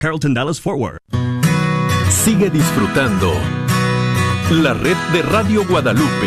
Carlton Dallas Fort Worth. Sigue disfrutando la red de Radio Guadalupe.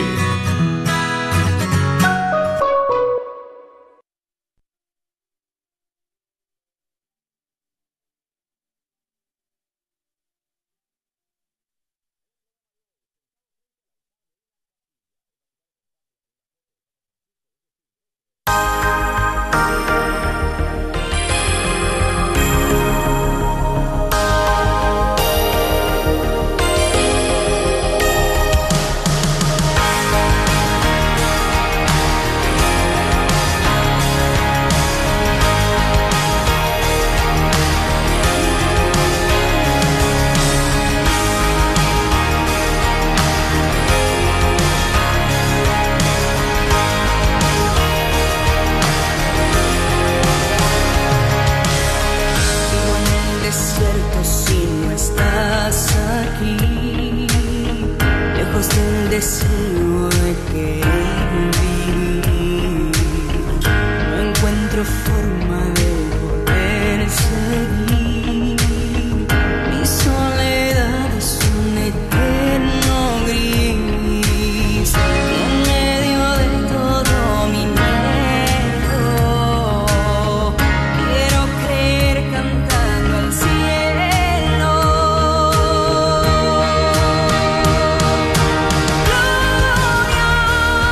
Gloria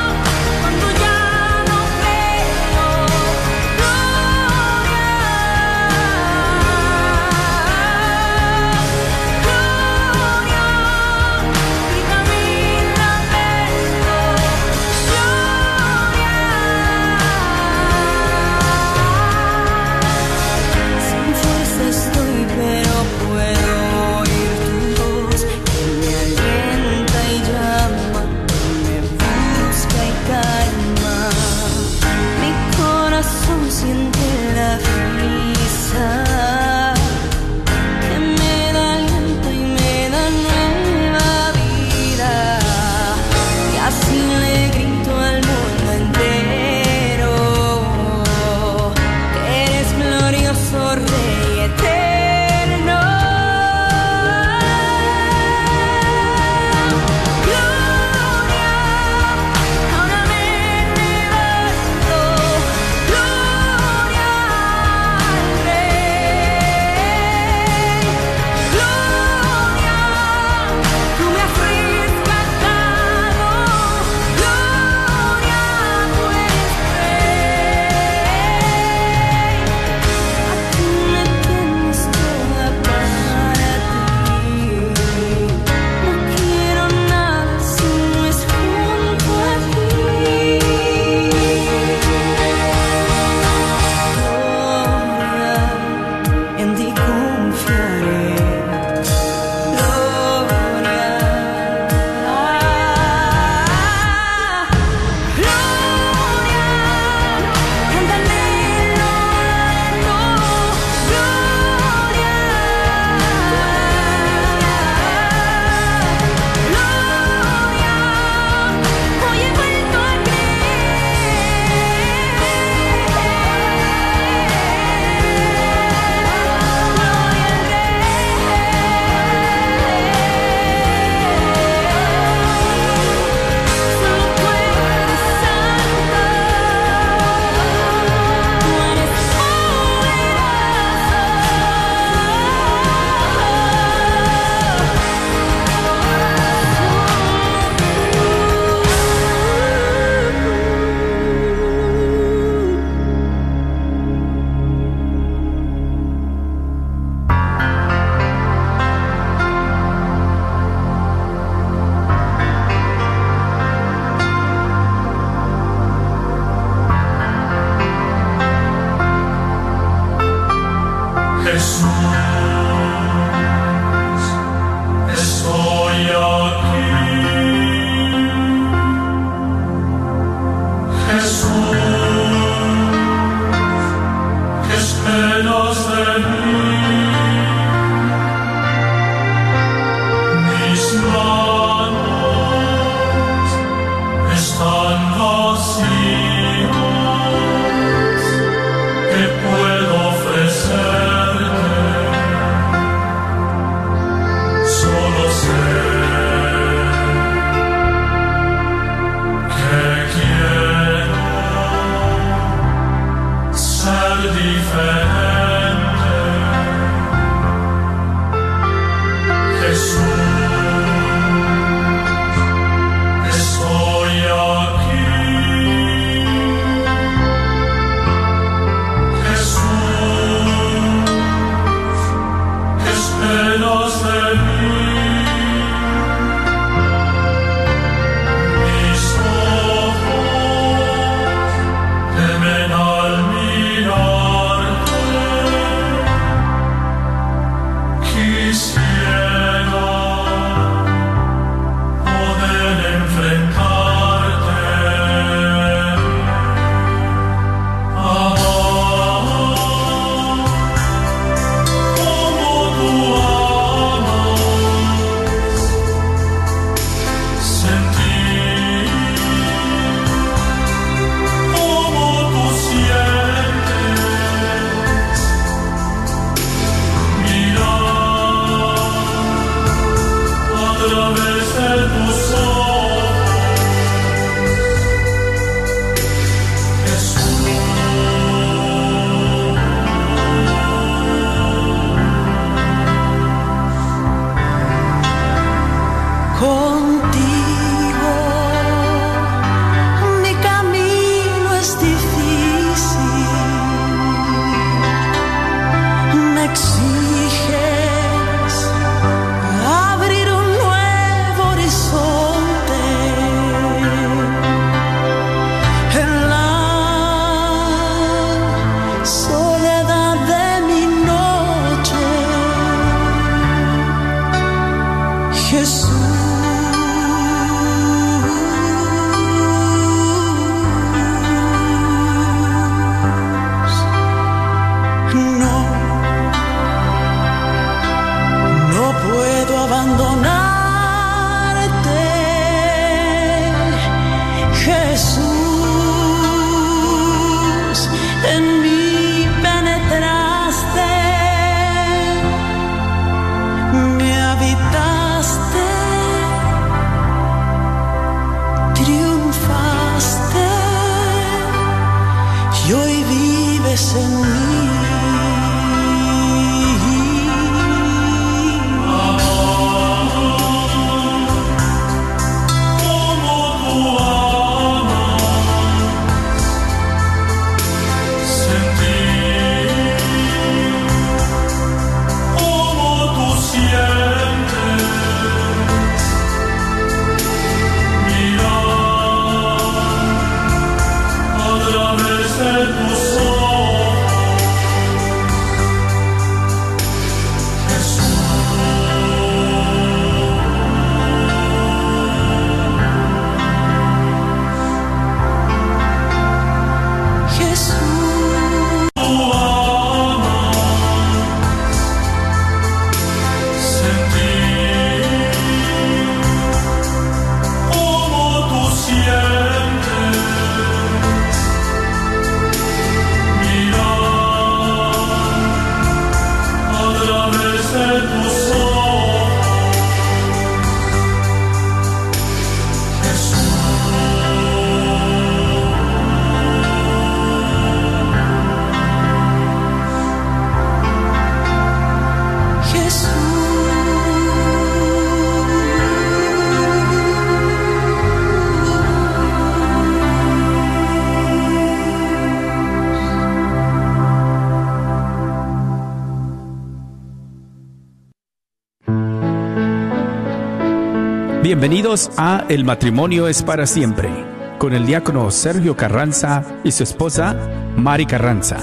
Bienvenidos a El Matrimonio es para Siempre, con el diácono Sergio Carranza y su esposa, Mari Carranza.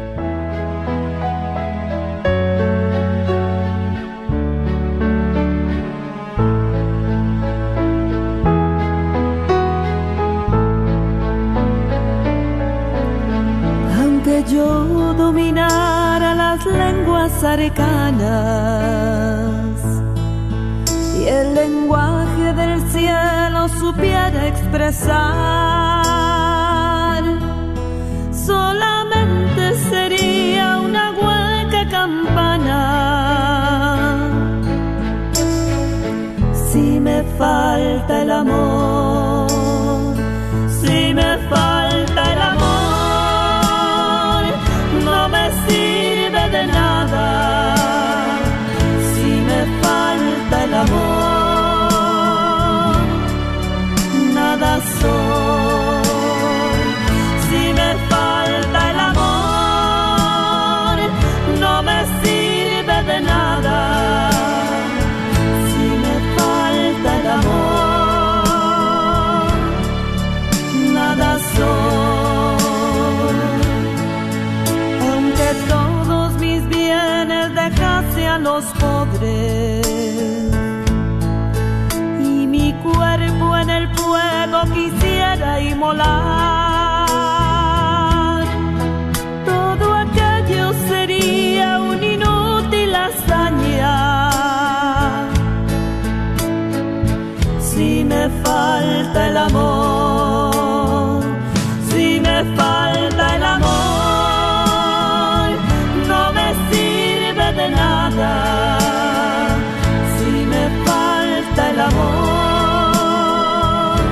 Aunque yo dominara las lenguas arcanas y el lenguaje del cielo supiera expresar, solamente sería una hueca campana. Si me falta el amor, si me falta el amor, no me sirve de nada. Si me falta el amor, nada soy. Si me falta el amor, no me sirve de nada. Si me falta el amor, nada soy. Aunque todos mis bienes dejase a los pobres y mi cuerpo en el fuego quisiera inmolar, todo aquello sería una inútil hazaña. Si me falta el amor, si me falta el amor, no me sirve de nada. Si me falta el amor,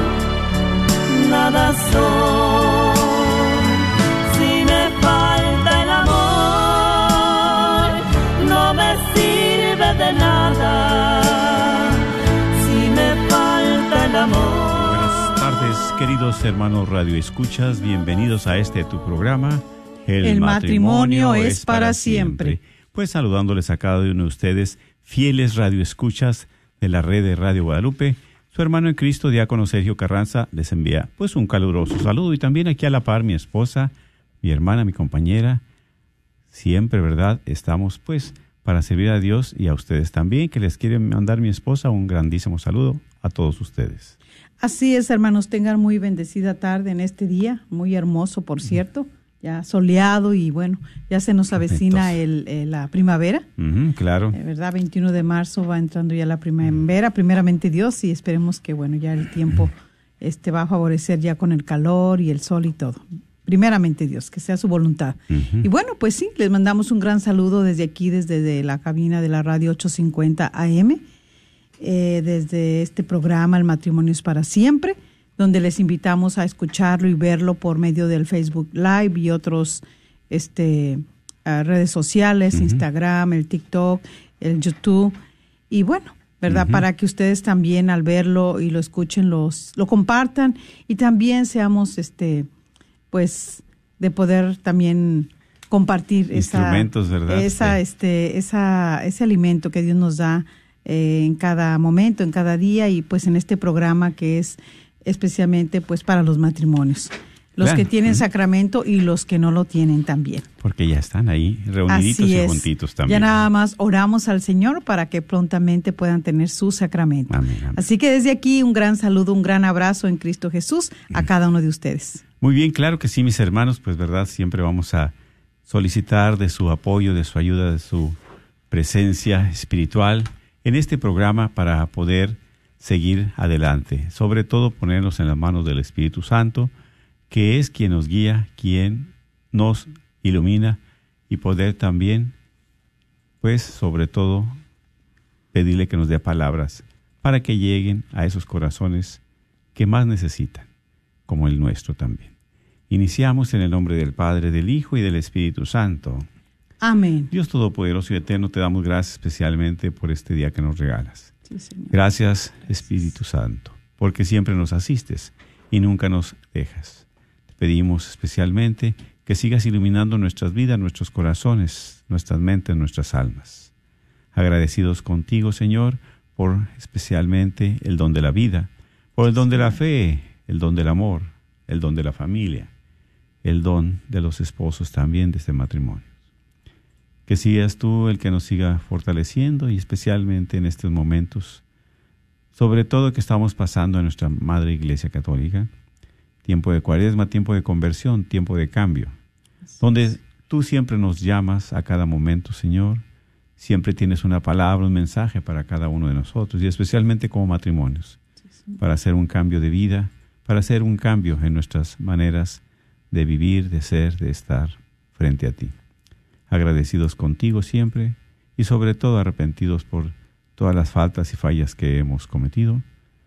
nada soy. Si me falta el amor, no me sirve de nada. Si me falta el amor. Buenas tardes, queridos hermanos radioescuchas, bienvenidos a este tu programa, El matrimonio es para siempre. Pues saludándoles a cada uno de ustedes, fieles radioescuchas de la red de Radio Guadalupe, su hermano en Cristo, diácono Sergio Carranza, les envía pues un caluroso saludo, y también aquí a la par mi esposa, mi hermana, mi compañera. Siempre, ¿verdad? Estamos pues para servir a Dios y a ustedes también, que les quiere mandar mi esposa un grandísimo saludo a todos ustedes. Así es, hermanos, tengan muy bendecida tarde en este día, muy hermoso, por cierto, ya soleado, y bueno, ya se nos avecina la primavera. Claro. ¿Verdad? 21 de marzo va entrando ya la primavera, primeramente Dios, y esperemos que, bueno, ya el tiempo va a favorecer ya con el calor y el sol y todo. Primeramente Dios, que sea su voluntad. Y bueno, pues sí, les mandamos un gran saludo desde aquí, desde la cabina de la radio 850 AM, desde este programa El Matrimonio es para Siempre, donde les invitamos a escucharlo y verlo por medio del Facebook Live y otros redes sociales, Instagram, el TikTok, el YouTube. Y bueno, ¿verdad? Para que ustedes también al verlo y lo escuchen, lo compartan, y también seamos, pues, de poder también compartir instrumentos, ¿verdad? ese alimento que Dios nos da en cada momento, en cada día, y pues en este programa que es especialmente pues para los matrimonios, los que tienen sacramento y los que no lo tienen también. Porque ya están ahí reuniditos y juntitos también. Ya nada más oramos al Señor para que prontamente puedan tener su sacramento. Amén, amén. Así que desde aquí un gran saludo, un gran abrazo en Cristo Jesús a cada uno de ustedes. Muy bien, claro que sí, mis hermanos, pues verdad, siempre vamos a solicitar de su apoyo, de su ayuda, de su presencia espiritual en este programa para poder seguir adelante, sobre todo ponernos en las manos del Espíritu Santo, que es quien nos guía, quien nos ilumina, y poder también, pues sobre todo, pedirle que nos dé palabras para que lleguen a esos corazones que más necesitan, como el nuestro también. Iniciamos en el nombre del Padre, del Hijo y del Espíritu Santo. Amén. Dios Todopoderoso y Eterno, te damos gracias especialmente por este día que nos regalas. Sí, Señor. Gracias, Espíritu Santo, porque siempre nos asistes y nunca nos dejas. Te pedimos especialmente que sigas iluminando nuestras vidas, nuestros corazones, nuestras mentes, nuestras almas. Agradecidos contigo, Señor, por especialmente el don de la vida, por el don de la fe, el don del amor, el don de la familia, el don de los esposos también de este matrimonio. Que seas tú el que nos siga fortaleciendo y especialmente en estos momentos, sobre todo que estamos pasando en nuestra Madre Iglesia Católica, tiempo de Cuaresma, tiempo de conversión, tiempo de cambio, donde tú siempre nos llamas a cada momento, Señor. Siempre tienes una palabra, un mensaje para cada uno de nosotros, y especialmente como matrimonios, para hacer un cambio de vida, para hacer un cambio en nuestras maneras de vivir, de ser, de estar frente a ti. Agradecidos contigo siempre y sobre todo arrepentidos por todas las faltas y fallas que hemos cometido.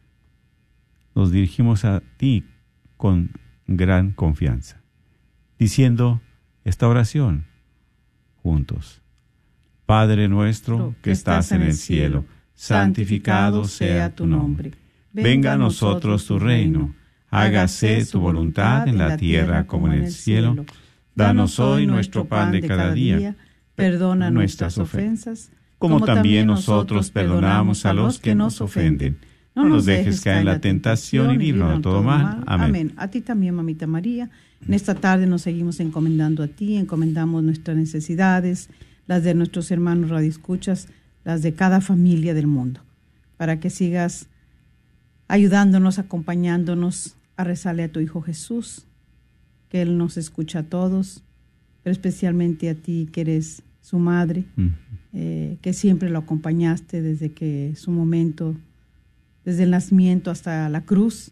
Nos dirigimos a ti con gran confianza, diciendo esta oración juntos. Padre nuestro que estás en el cielo, santificado sea tu nombre. Venga a nosotros tu reino. Hágase tu voluntad en la tierra como en el cielo. Danos hoy nuestro pan de cada día. Perdona nuestras ofensas, como también nosotros perdonamos a los que nos ofenden. No nos dejes caer en la tentación y líbranos de todo mal. Amén. A ti también, Mamita María. En esta tarde nos seguimos encomendando a ti, encomendamos nuestras necesidades, las de nuestros hermanos radioescuchas, las de cada familia del mundo, para que sigas ayudándonos, acompañándonos a rezarle a tu Hijo Jesús, que Él nos escucha a todos, pero especialmente a ti que eres su madre, que siempre lo acompañaste desde que su momento, desde el nacimiento hasta la cruz,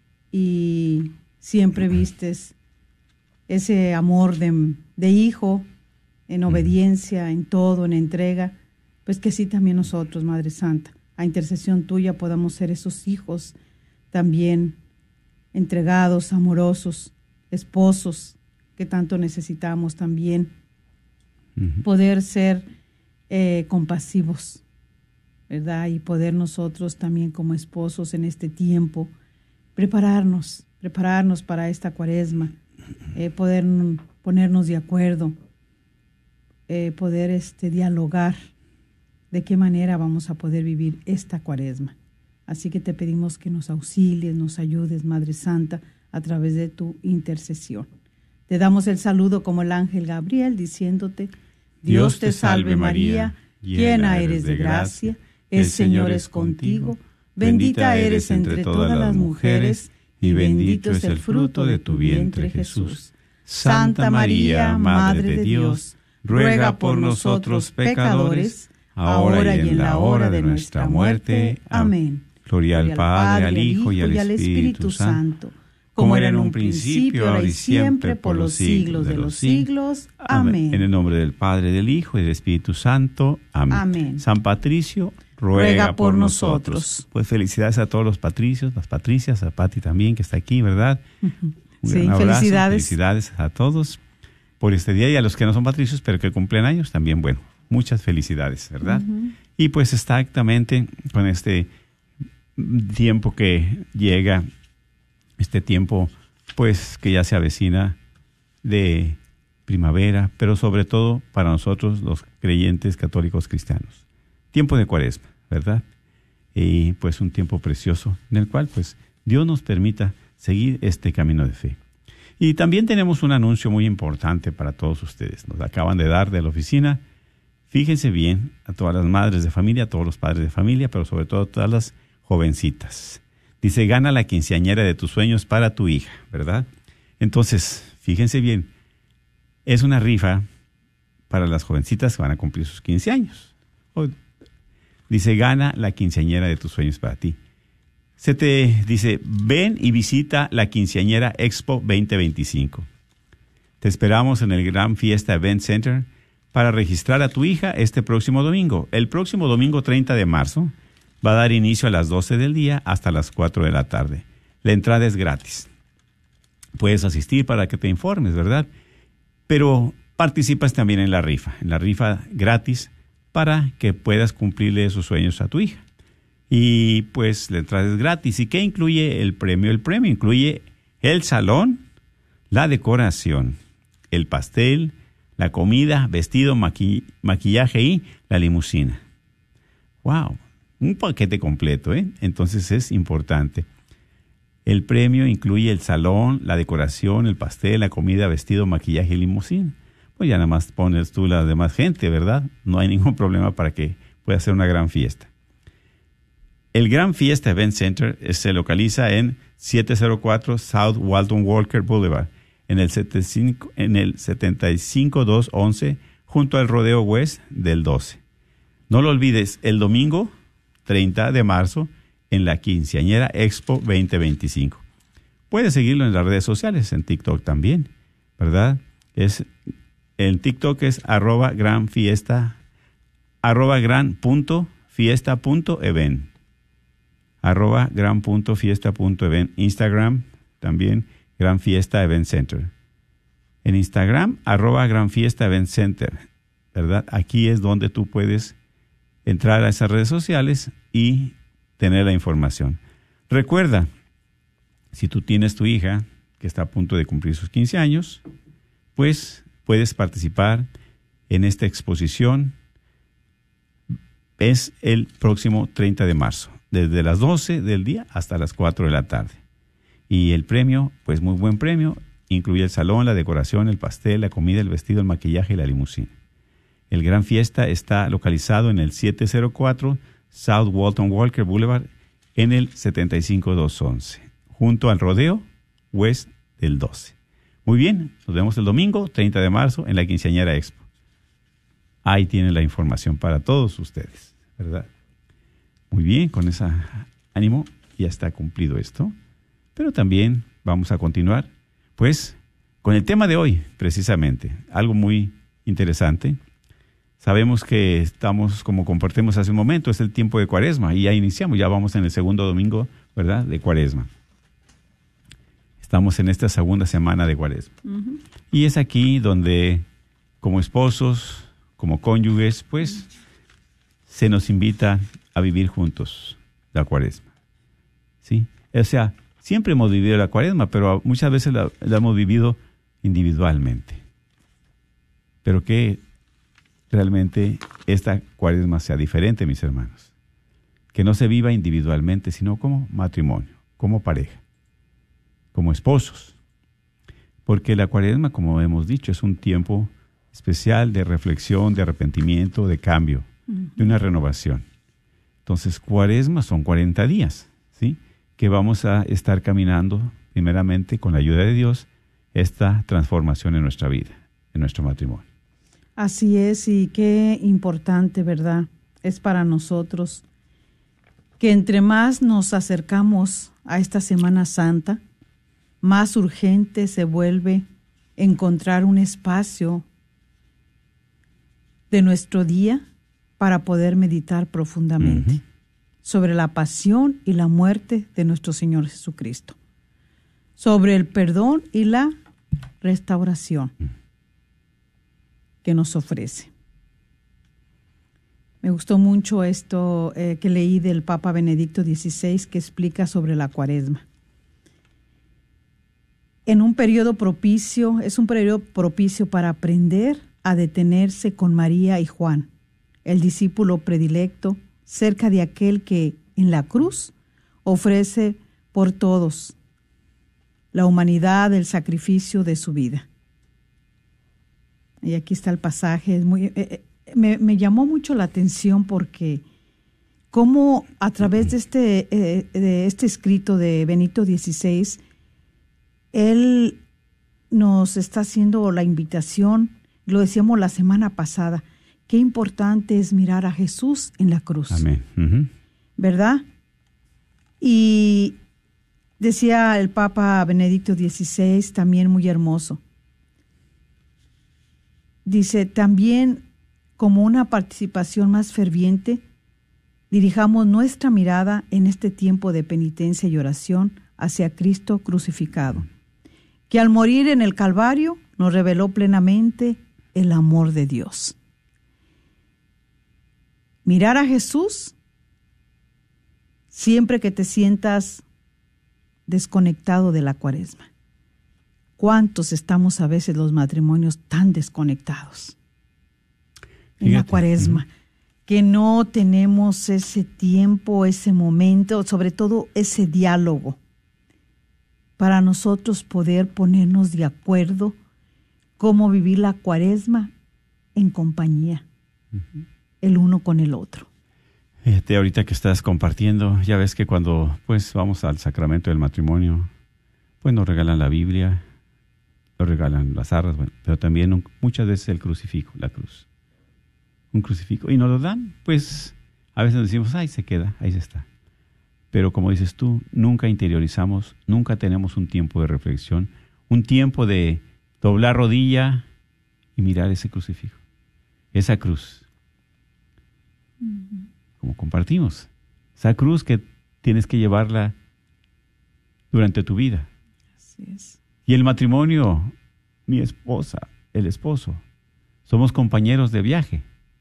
y siempre vistes ese amor de hijo, en obediencia, en todo, en entrega, pues que sí también nosotros, Madre Santa, a intercesión tuya podamos ser esos hijos también entregados, amorosos, esposos, que tanto necesitamos también, poder ser compasivos, ¿verdad? Y poder nosotros también como esposos en este tiempo prepararnos para esta Cuaresma, poder ponernos de acuerdo, poder dialogar de qué manera vamos a poder vivir esta Cuaresma. Así que te pedimos que nos auxilies, nos ayudes, Madre Santa, a través de tu intercesión. Te damos el saludo como el ángel Gabriel, diciéndote: Dios te salve María, llena eres de gracia, el Señor es contigo, bendita eres entre todas las mujeres, y bendito es el fruto de tu vientre, Jesús. Santa María, Madre de Dios, ruega por nosotros pecadores, ahora y en la hora de nuestra muerte. Amén. Gloria al Padre, al Hijo y al Espíritu Santo, como era en un principio, ahora y siempre, por los siglos de los siglos. Amén. En el nombre del Padre, del Hijo y del Espíritu Santo. Amén. Amén. San Patricio, ruega por nosotros. Pues felicidades a todos los patricios, las patricias, a Pati también, que está aquí, ¿verdad? Un gran abrazo. Felicidades a todos por este día, y a los que no son patricios, pero que cumplen años también, bueno, muchas felicidades, ¿verdad? Y pues exactamente con este tiempo que llega, este tiempo pues que ya se avecina de primavera, pero sobre todo para nosotros los creyentes católicos cristianos. Tiempo de Cuaresma, ¿verdad? Y pues un tiempo precioso en el cual pues Dios nos permita seguir este camino de fe. Y también tenemos un anuncio muy importante para todos ustedes. Nos acaban de dar de la oficina. Fíjense bien a todas las madres de familia, a todos los padres de familia, pero sobre todo a todas las jovencitas. Dice: gana la quinceañera de tus sueños para tu hija, ¿verdad? Entonces, fíjense bien, es una rifa para las jovencitas que van a cumplir sus 15 años. Dice: gana la quinceañera de tus sueños para ti. Se te dice: ven y visita la Quinceañera Expo 2025. Te esperamos en el Gran Fiesta Event Center para registrar a tu hija este próximo domingo. El próximo domingo 30 de marzo va a dar inicio a las 12 del día hasta las 4 de la tarde. La entrada es gratis. Puedes asistir para que te informes, ¿verdad? Pero participas también en la rifa gratis para que puedas cumplirle sus sueños a tu hija. Y pues la entrada es gratis. ¿Y qué incluye el premio? El premio incluye el salón, la decoración, el pastel, la comida, vestido, maquillaje y la limusina. ¡Wow! un paquete completo, ¿eh? Entonces es importante. El premio incluye el salón, la decoración, el pastel, la comida, vestido, maquillaje y limusín. Pues ya nada más pones tú la demás gente, ¿verdad? No hay ningún problema para que pueda ser una gran fiesta. El Gran Fiesta Event Center se localiza en 704 South Walton Walker Boulevard, en el 75211, junto al Rodeo West del 12. No lo olvides, el domingo 30 de marzo, en la Quinceañera Expo 2025. Puedes seguirlo en las redes sociales, en TikTok también, ¿verdad? El TikTok es @granfiesta, @gran.fiesta.event. @gran.fiesta.event. Instagram también Gran Fiesta Event Center. En Instagram @Gran Fiesta Event Center, ¿verdad? Aquí es donde tú puedes entrar a esas redes sociales y tener la información. Recuerda, si tú tienes tu hija que está a punto de cumplir sus 15 años, pues puedes participar en esta exposición. Es el próximo 30 de marzo, desde las 12 del día hasta las 4 de la tarde. Y el premio, pues muy buen premio, incluye el salón, la decoración, el pastel, la comida, el vestido, el maquillaje y la limusina. El Gran Fiesta está localizado en el 704 South Walton Walker Boulevard, en el 75211, junto al Rodeo West del 12. Muy bien, nos vemos el domingo 30 de marzo en la Quinceañera Expo. Ahí tienen la información para todos ustedes, ¿verdad? Muy bien, con ese ánimo ya está cumplido esto. Pero también vamos a continuar, pues, con el tema de hoy, precisamente. Algo muy interesante. Sabemos que estamos, como compartimos hace un momento, es el tiempo de Cuaresma y ya iniciamos, ya vamos en el segundo domingo, ¿verdad?, de Cuaresma. Estamos en esta segunda semana de Cuaresma. Uh-huh. Y es aquí donde, como esposos, como cónyuges, pues, se nos invita a vivir juntos la Cuaresma. ¿Sí? O sea, siempre hemos vivido la Cuaresma, pero muchas veces la hemos vivido individualmente. Pero que realmente esta Cuaresma sea diferente, mis hermanos. Que no se viva individualmente, sino como matrimonio, como pareja, como esposos. Porque la Cuaresma, como hemos dicho, es un tiempo especial de reflexión, de arrepentimiento, de cambio, de una renovación. Entonces, Cuaresma son 40 días, ¿sí?, que vamos a estar caminando, primeramente, con la ayuda de Dios, esta transformación en nuestra vida, en nuestro matrimonio. Así es, y qué importante, ¿verdad?, es para nosotros que entre más nos acercamos a esta Semana Santa, más urgente se vuelve encontrar un espacio de nuestro día para poder meditar profundamente sobre la pasión y la muerte de nuestro Señor Jesucristo, sobre el perdón y la restauración que nos ofrece. Me gustó mucho esto que leí del Papa Benedicto XVI, que explica sobre la Cuaresma. En un periodo propicio, es un periodo propicio para aprender a detenerse con María y Juan, el discípulo predilecto, cerca de aquel que en la cruz ofrece por todos la humanidad, el sacrificio de su vida. Y aquí está el pasaje. Me llamó mucho la atención porque cómo a través de este escrito de Benito XVI, él nos está haciendo la invitación, lo decíamos la semana pasada, qué importante es mirar a Jesús en la cruz. Amén. ¿Verdad? Y decía el Papa Benedicto XVI, también muy hermoso, dice, también como una participación más ferviente, dirijamos nuestra mirada en este tiempo de penitencia y oración hacia Cristo crucificado, que al morir en el Calvario nos reveló plenamente el amor de Dios. Mirar a Jesús siempre que te sientas desconectado de la Cuaresma. ¿Cuántos estamos a veces los matrimonios tan desconectados en la Cuaresma? que no tenemos ese tiempo, ese momento, sobre todo ese diálogo, para nosotros poder ponernos de acuerdo cómo vivir la Cuaresma en compañía, el uno con el otro. Ahorita que estás compartiendo, ya ves que cuando pues vamos al sacramento del matrimonio, pues nos regalan la Biblia, nos regalan las arras, bueno, pero también muchas veces el crucifijo, la cruz. Un crucifijo. Y nos lo dan, pues a veces decimos, ay, se queda, ahí se está. Pero como dices tú, nunca interiorizamos, nunca tenemos un tiempo de reflexión, un tiempo de doblar rodilla y mirar ese crucifijo, esa cruz. Como compartimos, esa cruz que tienes que llevarla durante tu vida. Así es. Y el matrimonio, mi esposa, el esposo, somos compañeros de viaje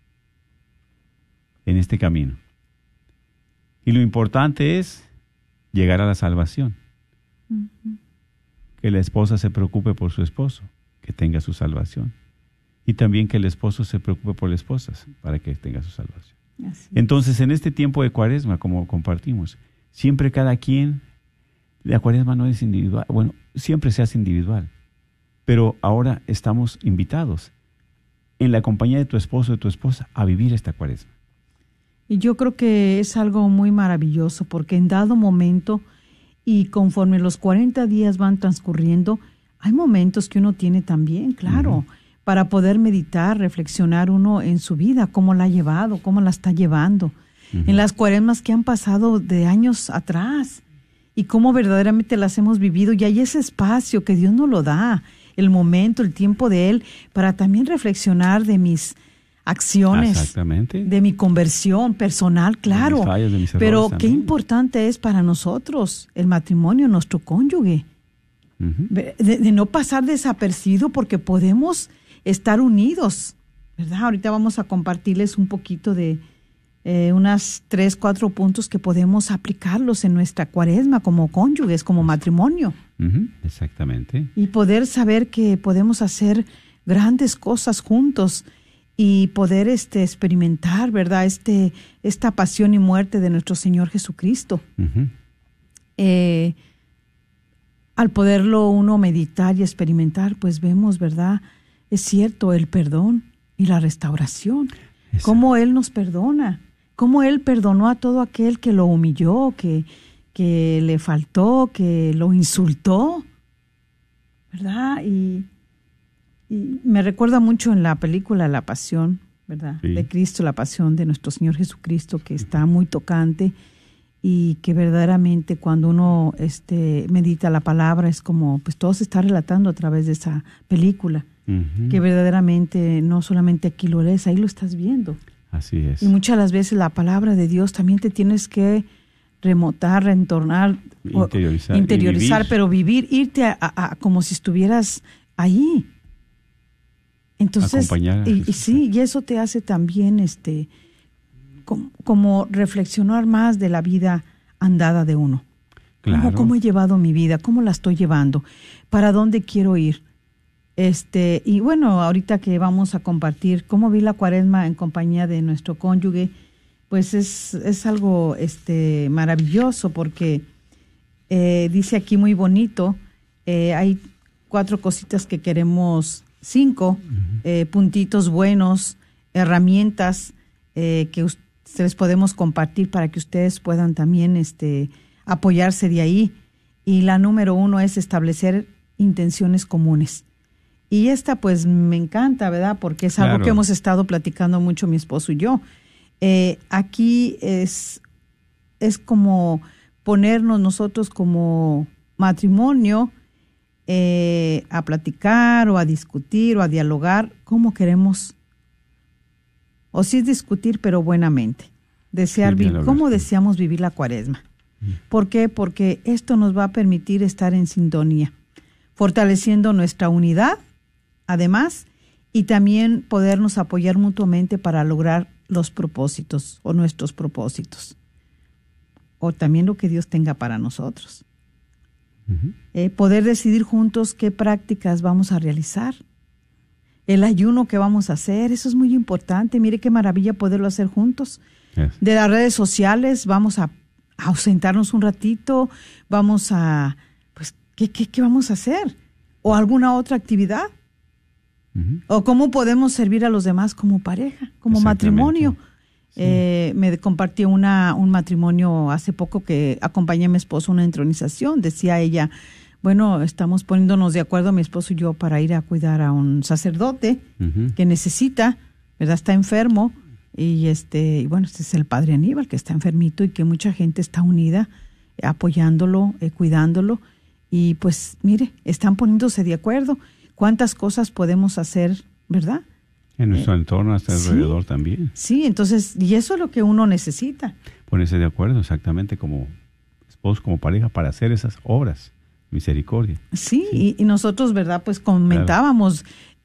en este camino. Y lo importante es llegar a la salvación. Que la esposa se preocupe por su esposo, que tenga su salvación. Y también que el esposo se preocupe por la esposa, para que tenga su salvación. Así Entonces, en este tiempo de Cuaresma, como compartimos, siempre cada quien, la Cuaresma no es individual, bueno, siempre se hace individual, pero ahora estamos invitados en la compañía de tu esposo o de tu esposa a vivir esta Cuaresma. Y yo creo que es algo muy maravilloso, porque en dado momento y conforme los 40 días van transcurriendo, hay momentos que uno tiene también, claro, para poder meditar, reflexionar uno en su vida, cómo la ha llevado, cómo la está llevando, en las Cuaresmas que han pasado de años atrás y cómo verdaderamente las hemos vivido. Y hay ese espacio que Dios nos lo da, el momento, el tiempo de Él, para también reflexionar de mis acciones, de mi conversión personal, claro, de mis fallos, de mis errores, pero también. Qué importante es para nosotros el matrimonio, nuestro cónyuge, de no pasar desapercibido, porque podemos estar unidos, ¿verdad? Ahorita vamos a compartirles un poquito de unas 3, 4 puntos que podemos aplicarlos en nuestra Cuaresma como cónyuges, como matrimonio. Exactamente. Y poder saber que podemos hacer grandes cosas juntos y poder experimentar, ¿verdad? Esta pasión y muerte de nuestro Señor Jesucristo. Al poderlo uno meditar y experimentar, pues vemos, ¿verdad? Es cierto, el perdón y la restauración. Exacto. Cómo Él nos perdona, cómo Él perdonó a todo aquel que lo humilló, que le faltó, que lo insultó, ¿verdad? Y me recuerda mucho en la película La Pasión, ¿verdad? Sí. De Cristo, la Pasión de nuestro Señor Jesucristo, que está muy tocante y que verdaderamente cuando uno medita la palabra es como, pues todo se está relatando a través de esa película, que verdaderamente no solamente aquí lo lees, ahí lo estás viendo. Así es. Y muchas de las veces la palabra de Dios también te tienes que remontar, reentornar, interiorizar, pero vivir, irte a como si estuvieras ahí. Entonces, y eso te hace también como reflexionar más de la vida andada de uno. Claro. ¿Cómo he llevado mi vida? ¿Cómo la estoy llevando? ¿Para dónde quiero ir? Y bueno, ahorita que vamos a compartir cómo vi la Cuaresma en compañía de nuestro cónyuge, pues es algo maravilloso, porque dice aquí muy bonito, hay 4 cositas que queremos, 5 puntitos buenos, herramientas que les podemos compartir para que ustedes puedan también apoyarse de ahí. Y la número 1 es establecer intenciones comunes. Y esta pues me encanta, ¿verdad? Porque es algo que hemos estado platicando mucho mi esposo y yo. Aquí es como ponernos nosotros como matrimonio a platicar o a discutir o a dialogar cómo queremos, o sí discutir, pero buenamente. Cómo deseamos vivir la Cuaresma. ¿Por qué? Porque esto nos va a permitir estar en sintonía, fortaleciendo nuestra unidad, además, y también podernos apoyar mutuamente para lograr los propósitos o nuestros propósitos, o también lo que Dios tenga para nosotros. Poder decidir juntos qué prácticas vamos a realizar, el ayuno que vamos a hacer, eso es muy importante. Mire qué maravilla poderlo hacer juntos. Yes. De las redes sociales, vamos a ausentarnos un ratito, vamos a, pues, ¿qué vamos a hacer? ¿O alguna otra actividad? Ujú. ¿O cómo podemos servir a los demás como pareja, como matrimonio? Sí. Me compartí un matrimonio hace poco que acompañé a mi esposo a una entronización. Decía ella, bueno, estamos poniéndonos de acuerdo, mi esposo y yo, para ir a cuidar a un sacerdote Ujú. que necesita, ¿verdad? Está enfermo. Y bueno, este es el padre Aníbal, que está enfermito y que mucha gente está unida, apoyándolo, cuidándolo. Y pues, mire, están poniéndose de acuerdo. ¿Cuántas cosas podemos hacer, verdad? En nuestro entorno, hasta sí. alrededor también. Sí, entonces, y eso es lo que uno necesita. Ponerse de acuerdo exactamente como esposos, como pareja, para hacer esas obras. Misericordia. Sí, sí. Y nosotros, ¿verdad? Pues comentábamos,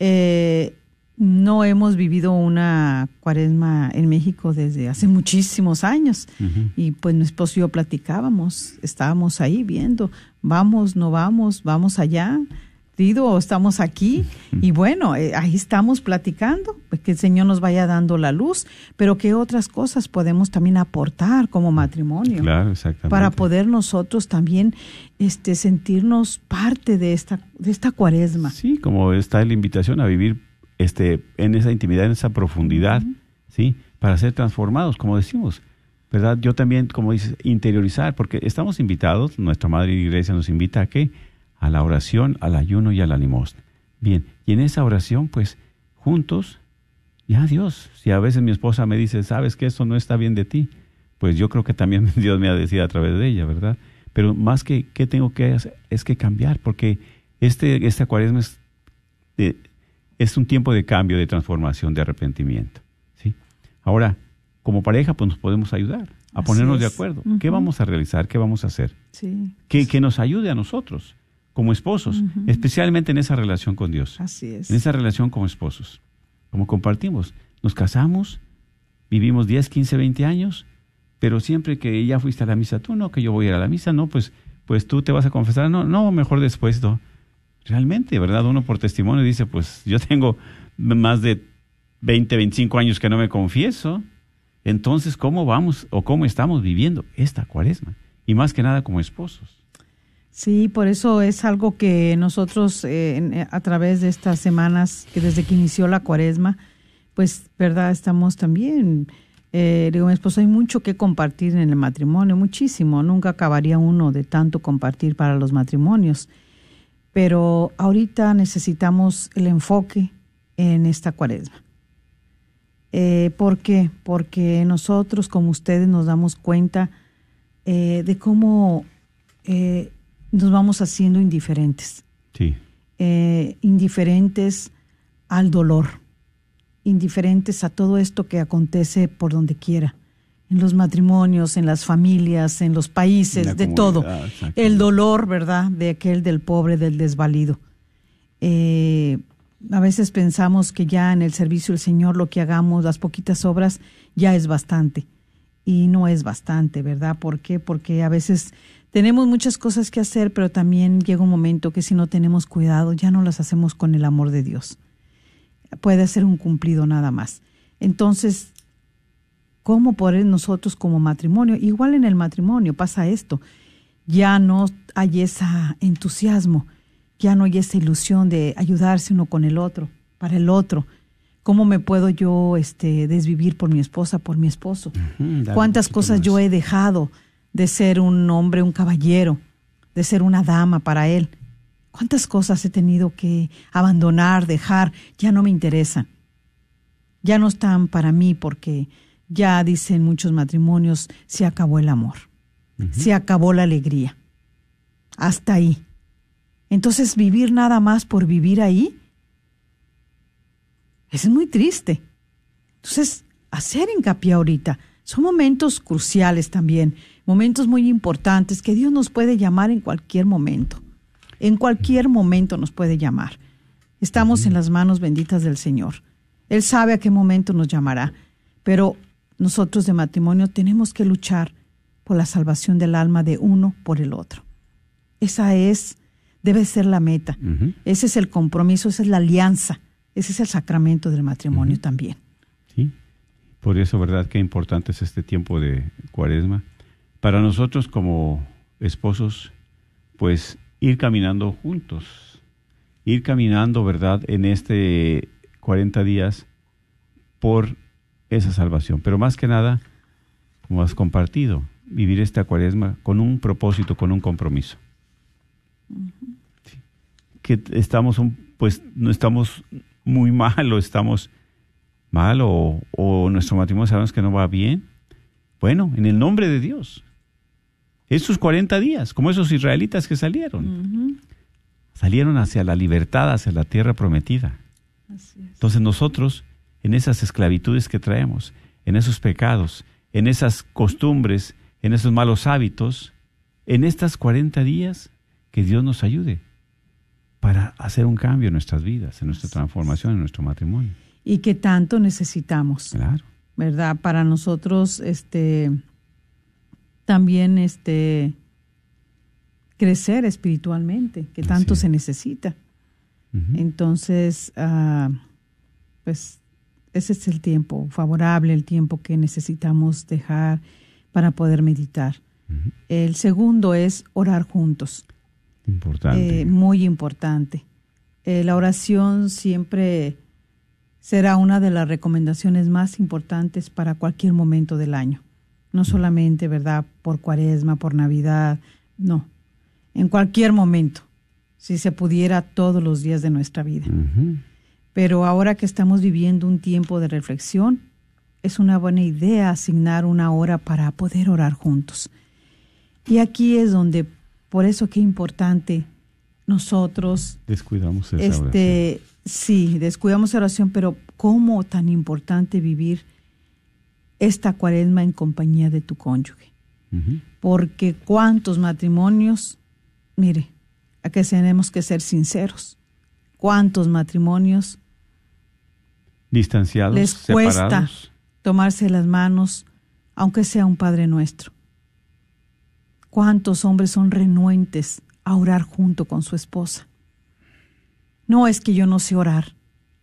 no hemos vivido una cuaresma en México desde hace muchísimos años. Uh-huh. Y pues mi esposo y yo platicábamos, estábamos ahí viendo, vamos, no vamos, vamos allá, Rido, estamos aquí. Uh-huh. Y bueno, ahí estamos platicando, pues que el Señor nos vaya dando la luz, pero qué otras cosas podemos también aportar como matrimonio. Claro, exactamente. Para poder nosotros también sentirnos parte de esta cuaresma. Sí, como está la invitación a vivir en esa intimidad, en esa profundidad, uh-huh. ¿sí? Para ser transformados, como decimos, ¿verdad? Yo también, como dices, interiorizar, porque estamos invitados, nuestra Madre Iglesia nos invita a ¿qué? A la oración, al ayuno y a la limosna. Bien, y en esa oración, pues, juntos, ya Dios, si a veces mi esposa me dice, sabes que esto no está bien de ti, pues yo creo que también Dios me ha decidido a través de ella, ¿verdad? Pero más que ¿qué tengo que hacer? Es que cambiar, porque esta cuaresma es un tiempo de cambio, de transformación, de arrepentimiento, ¿sí? Ahora, como pareja, pues nos podemos ayudar a ponernos de acuerdo. Uh-huh. ¿Qué vamos a realizar? ¿Qué vamos a hacer? Sí. Que nos ayude a nosotros, como esposos, uh-huh. especialmente en esa relación con Dios. Así es. En esa relación como esposos. Como compartimos, nos casamos, vivimos 10, 15, 20 años, pero siempre que ya fuiste a la misa, tú no, que yo voy a ir a la misa, no, pues tú te vas a confesar, no, mejor después, no. Realmente, ¿verdad? Uno por testimonio dice, pues yo tengo más de 20, 25 años que no me confieso. Entonces, ¿cómo vamos o cómo estamos viviendo esta cuaresma? Y más que nada como esposos. Sí, por eso es algo que nosotros a través de estas semanas, que desde que inició la cuaresma, pues, ¿verdad? Estamos también, digo, mi esposo, hay mucho que compartir en el matrimonio, muchísimo. Nunca acabaría uno de tanto compartir para los matrimonios. Pero ahorita necesitamos el enfoque en esta cuaresma. ¿Por qué? Porque nosotros, como ustedes, nos damos cuenta de cómo nos vamos haciendo indiferentes. Sí. Indiferentes al dolor, indiferentes a todo esto que acontece por donde quiera. En los matrimonios, en las familias, en los países, de todo. El dolor, ¿verdad? De aquel del pobre, del desvalido. A veces pensamos que ya en el servicio del Señor lo que hagamos, las poquitas obras, ya es bastante. Y no es bastante, ¿verdad? ¿Por qué? Porque a veces tenemos muchas cosas que hacer, pero también llega un momento que si no tenemos cuidado, ya no las hacemos con el amor de Dios. Puede ser un cumplido nada más. Entonces, ¿cómo poder nosotros como matrimonio? Igual en el matrimonio pasa esto. Ya no hay ese entusiasmo, ya no hay esa ilusión de ayudarse uno con el otro, para el otro. ¿Cómo me puedo yo desvivir por mi esposa, por mi esposo? Uh-huh, ¿cuántas cosas más yo he dejado de ser un hombre, un caballero, de ser una dama para él? ¿Cuántas cosas he tenido que abandonar, dejar? Ya no me interesan. Ya no están para mí porque ya dicen muchos matrimonios, se acabó el amor, uh-huh. Se acabó la alegría. Hasta ahí. Entonces, vivir nada más por vivir ahí es muy triste. Entonces, hacer hincapié ahorita. Son momentos cruciales también, momentos muy importantes que Dios nos puede llamar en cualquier momento. En cualquier momento nos puede llamar. Estamos en las manos benditas del Señor. Él sabe a qué momento nos llamará, pero nosotros de matrimonio tenemos que luchar por la salvación del alma de uno por el otro. Esa debe ser la meta. Uh-huh. Ese es el compromiso, esa es la alianza Ese es el sacramento del matrimonio también. Sí, por eso, ¿verdad? Qué importante es este tiempo de Cuaresma. Para nosotros como esposos, pues ir caminando juntos, ir caminando, ¿verdad? En este 40 días por esa salvación. Pero más que nada, como has compartido, vivir esta Cuaresma con un propósito, con un compromiso. Sí. Que estamos, pues no estamos muy mal, o estamos mal, o nuestro matrimonio sabemos que no va bien. Bueno, en el nombre de Dios. Esos 40 días, como esos israelitas que salieron. Salieron hacia la libertad, hacia la tierra prometida. Así es. Entonces nosotros, en esas esclavitudes que traemos, en esos pecados, en esas costumbres, en esos malos hábitos, en estas 40 días, que Dios nos ayude para hacer un cambio en nuestras vidas, en nuestra transformación, en nuestro matrimonio. Y que tanto necesitamos. Claro. ¿Verdad? Para nosotros, también, crecer espiritualmente, que tanto se necesita. Entonces, pues, ese es el tiempo favorable, el tiempo que necesitamos dejar para poder meditar. El segundo es orar juntos. Importante. Muy importante. La oración siempre será una de las recomendaciones más importantes para cualquier momento del año. No solamente, ¿verdad?, por Cuaresma, por Navidad, no. En cualquier momento, si se pudiera, todos los días de nuestra vida. Pero ahora que estamos viviendo un tiempo de reflexión, es una buena idea asignar una hora para poder orar juntos. Y aquí es donde, por eso qué importante nosotros descuidamos esa oración. Sí, descuidamos la oración, pero cómo tan importante vivir esta Cuaresma en compañía de tu cónyuge. Porque cuántos matrimonios, mire, aquí tenemos que ser sinceros, cuántos matrimonios distanciados, les cuesta separados, tomarse las manos, aunque sea un Padre Nuestro. Cuántos hombres son renuentes a orar junto con su esposa. No es que yo no sé orar.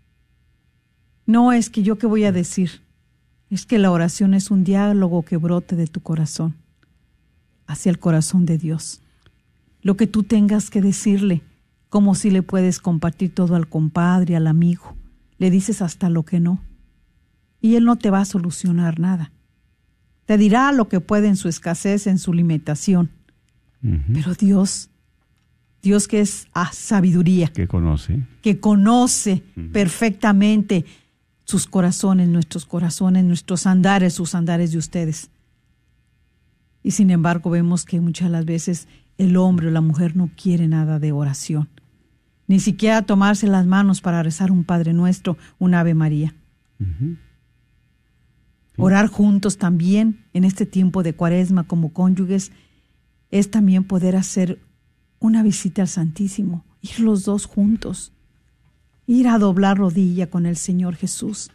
No es que yo qué voy a decir. Es que la oración es un diálogo que brote de tu corazón hacia el corazón de Dios. Lo que tú tengas que decirle, como si le puedes compartir todo al compadre, al amigo. Le dices hasta lo que no. Y Él no te va a solucionar nada. Te dirá lo que puede en su escasez, en su limitación. Pero Dios que es sabiduría, que conoce perfectamente sus corazones, nuestros andares, sus andares de ustedes. Y sin embargo vemos que muchas de las veces el hombre o la mujer no quiere nada de oración, ni siquiera tomarse las manos para rezar un Padre Nuestro, un Ave María. Orar juntos también en este tiempo de Cuaresma como cónyuges es también poder hacer una visita al Santísimo, ir los dos juntos, ir a doblar rodilla con el Señor Jesús,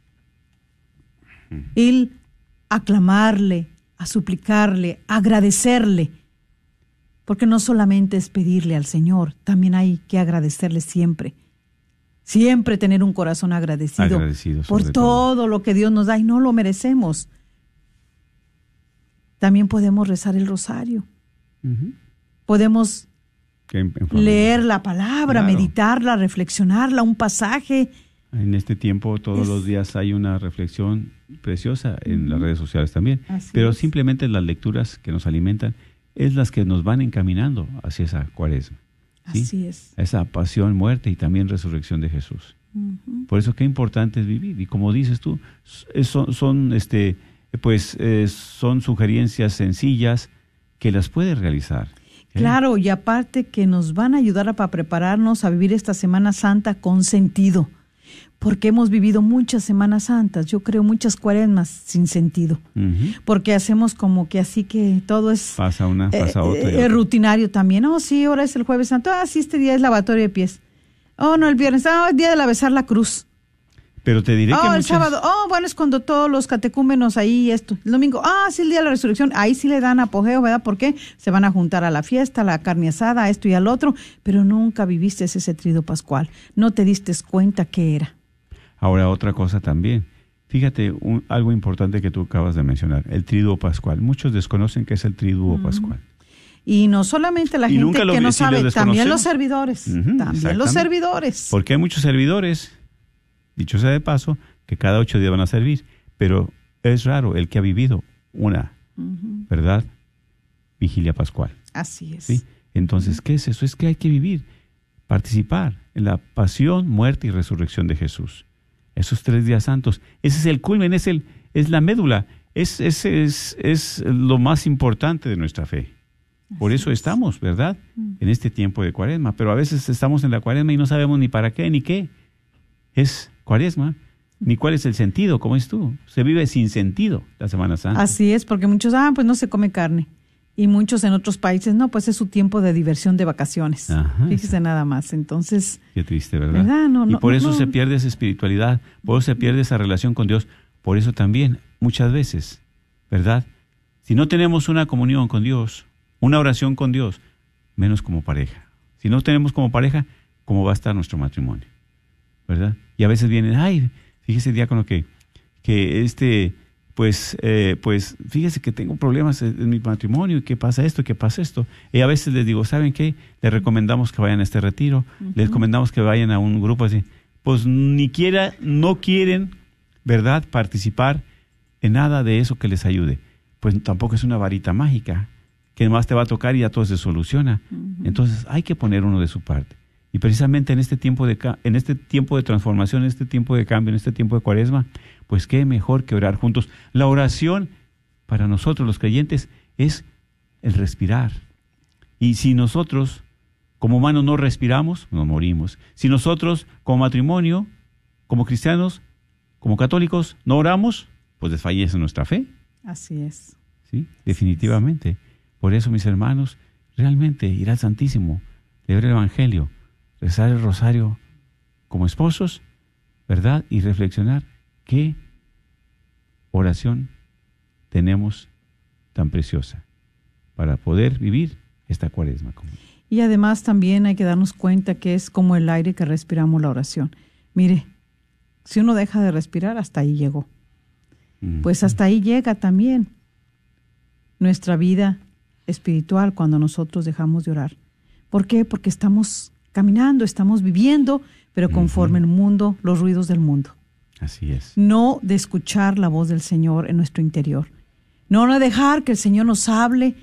ir a clamarle, a suplicarle, a agradecerle, porque no solamente es pedirle al Señor, también hay que agradecerle siempre. Siempre tener un corazón agradecido por todo lo que Dios nos da y no lo merecemos. También podemos rezar el rosario. Podemos leer la palabra, meditarla, reflexionarla, un pasaje. En este tiempo todos los días hay una reflexión preciosa en las redes sociales también. Pero simplemente las lecturas que nos alimentan es las que nos van encaminando hacia esa Cuaresma. ¿Sí? Así es. Esa pasión, muerte y también resurrección de Jesús. Por eso qué importante es vivir. Y como dices tú, son sugerencias sencillas que las puedes realizar. Claro, y aparte que nos van a ayudar para prepararnos a vivir esta Semana Santa con sentido. Porque hemos vivido muchas Semanas Santas, yo creo muchas Cuaresmas sin sentido. Porque hacemos como que así que todo es... Pasa una, pasa otra. Es rutinario también. Oh, sí, ahora es el Jueves Santo. Ah, sí, este día es lavatorio de pies. Oh, no, el viernes. Ah, el día de la besar la cruz. Pero te diré que el sábado, bueno, es cuando todos los catecúmenos ahí, esto. El domingo, sí, el día de la resurrección, ahí sí le dan apogeo, ¿verdad? ¿Por qué? Se van a juntar a la fiesta, a la carne asada, a esto y al otro, pero nunca viviste ese triduo pascual. No te diste cuenta qué era. Ahora, otra cosa también. Fíjate, algo importante que tú acabas de mencionar, el triduo pascual. Muchos desconocen qué es el triduo pascual. Y no solamente la gente que no sabe, también los servidores. También los servidores. Porque hay muchos servidores, dicho sea de paso, que cada 8 días van a servir. Pero es raro el que ha vivido una, ¿verdad? Vigilia pascual. Así es. ¿Sí? Entonces, ¿qué es eso? Es que hay que vivir, participar en la pasión, muerte y resurrección de Jesús. Esos 3 días santos. Ese es el culmen, es la médula. Es lo más importante de nuestra fe. Por eso estamos, ¿verdad? En este tiempo de Cuaresma. Pero a veces estamos en la Cuaresma y no sabemos ni para qué ni qué es Cuaresma, ni cuál es el sentido, como es tú. Se vive sin sentido la Semana Santa. Así es, porque muchos, pues no se come carne. Y muchos en otros países, no, pues es su tiempo de diversión de vacaciones. Fíjese nada más. Entonces, qué triste, ¿verdad? Y por eso se pierde esa espiritualidad, por eso se pierde esa relación con Dios. Por eso también, muchas veces, ¿verdad? Si no tenemos una comunión con Dios, una oración con Dios, menos como pareja. Si no tenemos como pareja, ¿cómo va a estar nuestro matrimonio? ¿Verdad? Y a veces vienen, fíjese, diácono, que pues fíjese que tengo problemas en mi matrimonio, y que pasa esto, Y a veces les digo, ¿saben qué? Les recomendamos que vayan a este retiro, les recomendamos que vayan a un grupo así. Pues no quieren, ¿verdad?, participar en nada de eso que les ayude. Pues tampoco es una varita mágica que más te va a tocar y ya todo se soluciona. Entonces hay que poner uno de su parte. Y precisamente en este tiempo de transformación, en este tiempo de cambio, en este tiempo de Cuaresma, pues qué mejor que orar juntos. La oración para nosotros los creyentes es el respirar. Y si nosotros como humanos no respiramos, nos morimos. Si nosotros como matrimonio, como cristianos, como católicos, no oramos, pues desfallece nuestra fe. Así es. Sí, definitivamente. Por eso, mis hermanos, realmente ir al Santísimo, leer el Evangelio, rezar el rosario como esposos, ¿verdad? Y reflexionar qué oración tenemos tan preciosa para poder vivir esta Cuaresma común. Y además también hay que darnos cuenta que es como el aire que respiramos la oración. Mire, si uno deja de respirar, hasta ahí llegó. Pues hasta ahí llega también nuestra vida espiritual cuando nosotros dejamos de orar. ¿Por qué? Porque estamos caminando, estamos viviendo, pero conforme el mundo, los ruidos del mundo. Así es. No de escuchar la voz del Señor en nuestro interior. No dejar que el Señor nos hable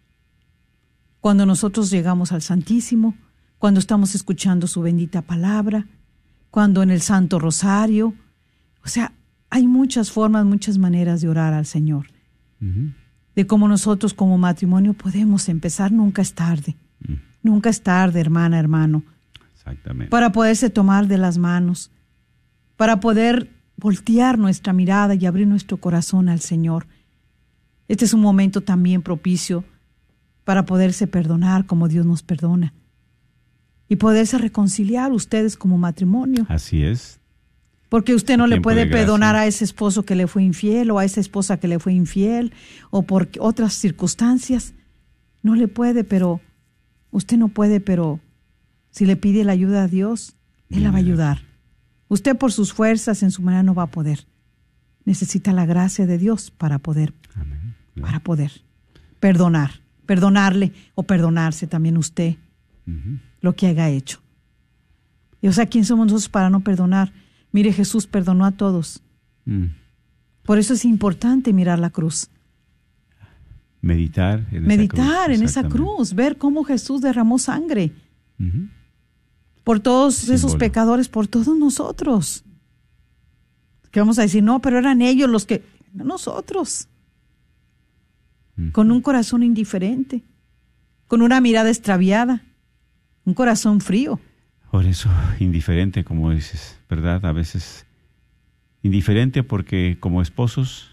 cuando nosotros llegamos al Santísimo, cuando estamos escuchando su bendita palabra, cuando en el Santo Rosario. O sea, hay muchas formas, muchas maneras de orar al Señor. De cómo nosotros como matrimonio podemos empezar. Nunca es tarde. Nunca es tarde, hermana, hermano. Exactamente. Para poderse tomar de las manos, para poder voltear nuestra mirada y abrir nuestro corazón al Señor. Este es un momento también propicio para poderse perdonar como Dios nos perdona y poderse reconciliar ustedes como matrimonio. Así es. Porque usted no le puede perdonar a ese esposo que le fue infiel o a esa esposa que le fue infiel o por otras circunstancias. No le puede, pero usted no puede, pero si le pide la ayuda a Dios, Él la va a ayudar. Usted por sus fuerzas en su manera no va a poder. Necesita la gracia de Dios para poder, para poder perdonarle o perdonarse también usted lo que haya hecho. Y o sea, ¿quién somos nosotros para no perdonar? Mire, Jesús perdonó a todos. Por eso es importante mirar la cruz. Meditar en esa cruz, ver cómo Jesús derramó sangre por todos esos pecadores, por todos nosotros. Que vamos a decir, no, pero eran ellos los que... Nosotros. Con un corazón indiferente, con una mirada extraviada, un corazón frío. Por eso, indiferente, como dices, ¿verdad? A veces indiferente porque como esposos,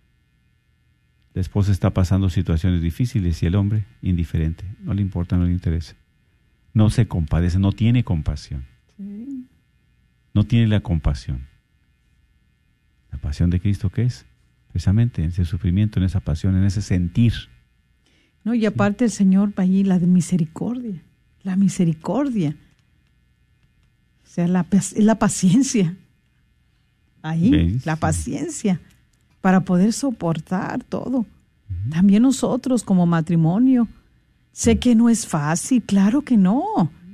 la esposa está pasando situaciones difíciles y el hombre indiferente, no le importa, no le interesa. No se compadece, no tiene compasión. Sí. No tiene la compasión. La pasión de Cristo, ¿qué es? Precisamente en ese sufrimiento, en esa pasión, en ese sentir. No, y aparte el Señor va allí, la de misericordia. La misericordia. O sea, la paciencia. Ahí, ¿Veis? la paciencia. Para poder soportar todo. También nosotros como matrimonio. Sé que no es fácil, claro que no.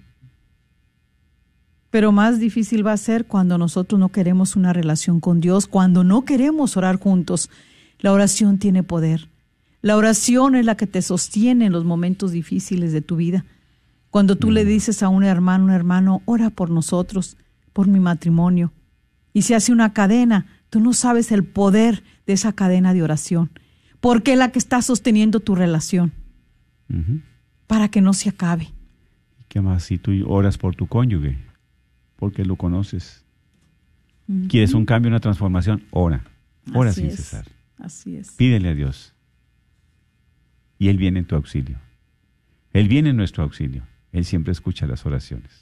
Pero más difícil va a ser cuando nosotros no queremos una relación con Dios, cuando no queremos orar juntos. La oración tiene poder. La oración es la que te sostiene en los momentos difíciles de tu vida. Cuando tú le dices a un hermano, ora por nosotros, por mi matrimonio. Y se hace una cadena, tú no sabes el poder de esa cadena de oración. Porque es la que está sosteniendo tu relación. Para que no se acabe. ¿Qué más? Si tú oras por tu cónyuge, porque lo conoces. ¿Quieres un cambio, una transformación? Ora. Ora sin cesar. Así es. Pídele a Dios. Y Él viene en tu auxilio. Él viene en nuestro auxilio. Él siempre escucha las oraciones.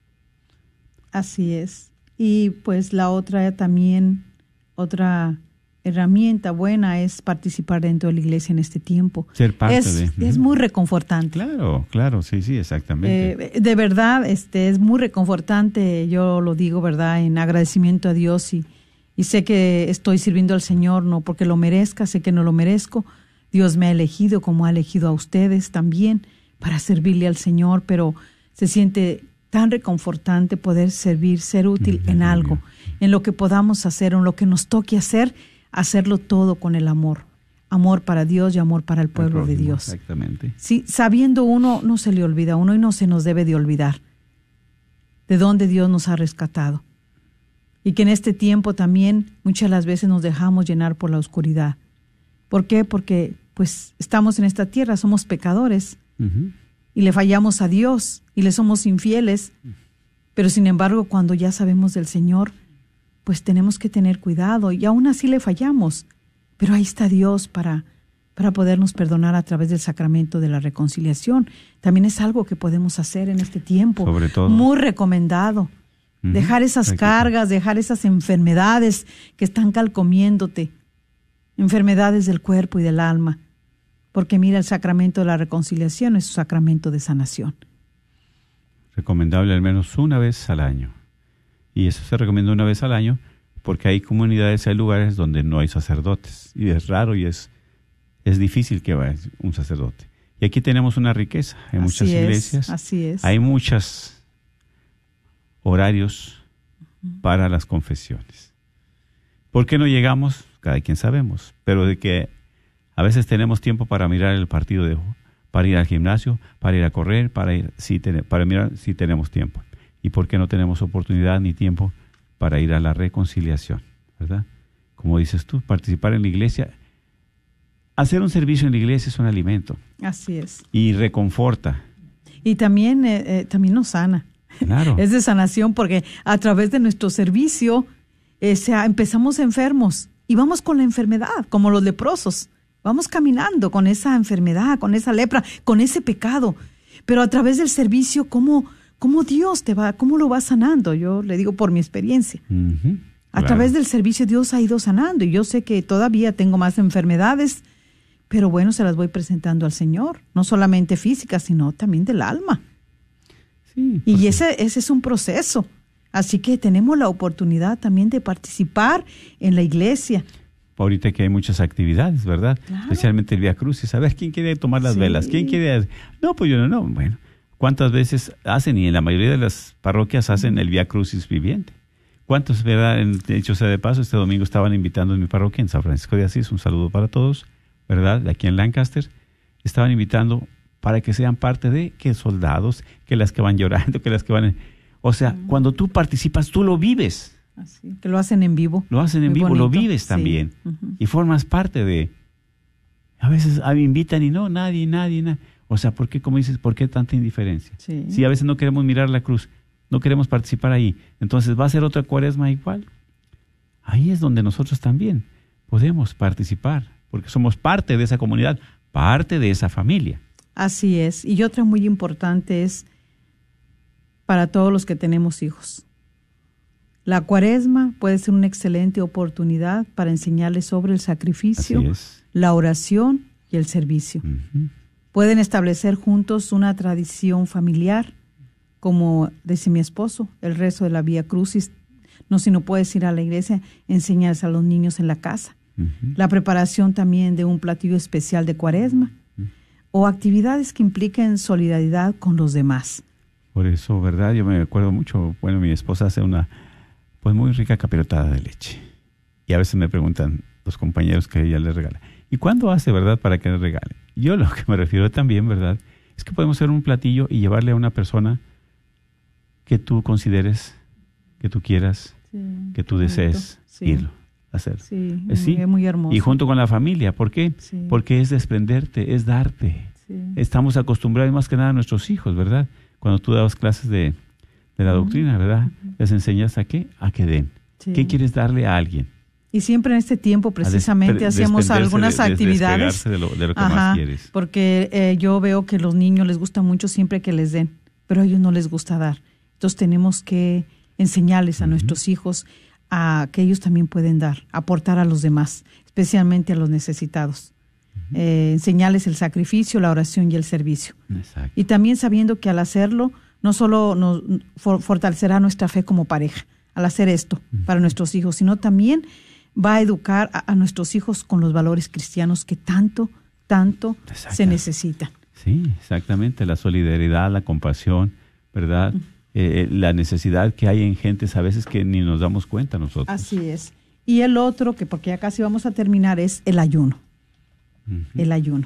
Así es. Y pues la otra también, otra herramienta buena es participar dentro de la iglesia en este tiempo. Ser parte es muy reconfortante. Claro, sí, exactamente. De verdad, es muy reconfortante, yo lo digo, ¿verdad? En agradecimiento a Dios y sé que estoy sirviendo al Señor, no porque lo merezca, sé que no lo merezco. Dios me ha elegido como ha elegido a ustedes también para servirle al Señor, pero se siente tan reconfortante poder servir, ser útil en algo, en lo que podamos hacer, en lo que nos toque hacer, hacerlo todo con el amor. Amor para Dios y amor para el pueblo de Dios. Exactamente. Sí, sabiendo uno, no se le olvida a uno y no se nos debe de olvidar de dónde Dios nos ha rescatado. Y que en este tiempo también muchas de las veces nos dejamos llenar por la oscuridad. ¿Por qué? Porque pues estamos en esta tierra, somos pecadores y le fallamos a Dios y le somos infieles. Pero sin embargo, cuando ya sabemos del Señor, pues tenemos que tener cuidado y aún así le fallamos. Pero ahí está Dios para podernos perdonar a través del sacramento de la reconciliación. También es algo que podemos hacer en este tiempo. Sobre todo. Muy recomendado. Dejar esas cargas, dejar esas enfermedades que están calcomiéndote. Enfermedades del cuerpo y del alma. Porque mira, el sacramento de la reconciliación es un sacramento de sanación. Recomendable al menos una vez al año. Y eso se recomienda una vez al año porque hay comunidades, hay lugares donde no hay sacerdotes. Y es raro y es difícil que vaya un sacerdote. Y aquí tenemos una riqueza. Hay muchas iglesias. Así es. Hay muchos horarios para las confesiones. ¿Por qué no llegamos? Cada quien sabemos. Pero de que a veces tenemos tiempo para mirar el partido para ir al gimnasio, para ir a correr, para mirar si tenemos tiempo. ¿Y por qué no tenemos oportunidad ni tiempo para ir a la reconciliación? ¿Verdad? Como dices tú, participar en la iglesia. Hacer un servicio en la iglesia es un alimento. Así es. Y reconforta. Y también nos sana. Claro. Es de sanación porque a través de nuestro servicio empezamos enfermos y vamos con la enfermedad, como los leprosos. Vamos caminando con esa enfermedad, con esa lepra, con ese pecado. Pero a través del servicio, ¿cómo Dios cómo lo va sanando? Yo le digo por mi experiencia. A través del servicio Dios ha ido sanando y yo sé que todavía tengo más enfermedades, pero bueno, se las voy presentando al Señor, no solamente físicas, sino también del alma. Sí, y ese es un proceso. Así que tenemos la oportunidad también de participar en la iglesia. Ahorita que hay muchas actividades, ¿verdad? Claro. Especialmente el Vía Crucis. A ver, ¿quién quiere tomar las velas? ¿Quién quiere...? No, pues yo no. Bueno, ¿cuántas veces hacen? Y en la mayoría de las parroquias hacen el Vía Crucis viviente. ¿Cuántos, verdad? De hecho, sea de paso, este domingo estaban invitando en mi parroquia, en San Francisco de Asís, un saludo para todos, ¿verdad? De aquí en Lancaster, estaban invitando para que sean parte de, que soldados, que las que van llorando, que las que van... O sea, cuando tú participas, tú lo vives. Así, que lo hacen en vivo. Lo hacen en vivo, bonito. Lo vives también. Sí. Y formas parte de... A veces me invitan y no, nadie. O sea, ¿por qué, como dices, por qué tanta indiferencia? Sí. Si a veces no queremos mirar la cruz, no queremos participar ahí, entonces va a ser otra cuaresma igual. Ahí es donde nosotros también podemos participar, porque somos parte de esa comunidad, parte de esa familia. Así es. Y otra muy importante es para todos los que tenemos hijos. La Cuaresma puede ser una excelente oportunidad para enseñarles sobre el sacrificio, la oración y el servicio. Pueden establecer juntos una tradición familiar, como dice mi esposo, el rezo de la Vía Crucis. No, si no puedes ir a la iglesia, enseñarles a los niños en la casa. La preparación también de un platillo especial de Cuaresma o actividades que impliquen solidaridad con los demás. Por eso, ¿verdad? Yo me acuerdo mucho, bueno, mi esposa hace una pues muy rica capirotada de leche. Y a veces me preguntan los compañeros que ella les regala, ¿y cuándo hace, verdad, para que les regale? Yo lo que me refiero también, ¿verdad?, es que podemos hacer un platillo y llevarle a una persona que tú consideres, que tú quieras, que tú desees irlo a hacer. Sí, es muy hermoso. Y junto con la familia, ¿por qué? Sí. Porque es desprenderte, es darte. Sí. Estamos acostumbrados más que nada a nuestros hijos, ¿verdad? Cuando tú dabas clases de la doctrina, ¿verdad? Les enseñas a qué, a que den. Sí. ¿Qué quieres darle a alguien? Y siempre en este tiempo precisamente hacíamos algunas actividades. De lo que más quieres. Porque yo veo que a los niños les gusta mucho siempre que les den, pero a ellos no les gusta dar. Entonces tenemos que enseñarles a nuestros hijos a que ellos también pueden dar, aportar a los demás, especialmente a los necesitados. Enseñarles el sacrificio, la oración y el servicio. Exacto. Y también sabiendo que al hacerlo, no solo nos fortalecerá nuestra fe como pareja, al hacer esto para nuestros hijos, sino también va a educar a nuestros hijos con los valores cristianos que tanto se necesitan. Sí, exactamente. La solidaridad, la compasión, ¿verdad? La necesidad que hay en gentes a veces que ni nos damos cuenta nosotros. Así es. Y el otro, que porque ya casi vamos a terminar, es el ayuno. El ayuno.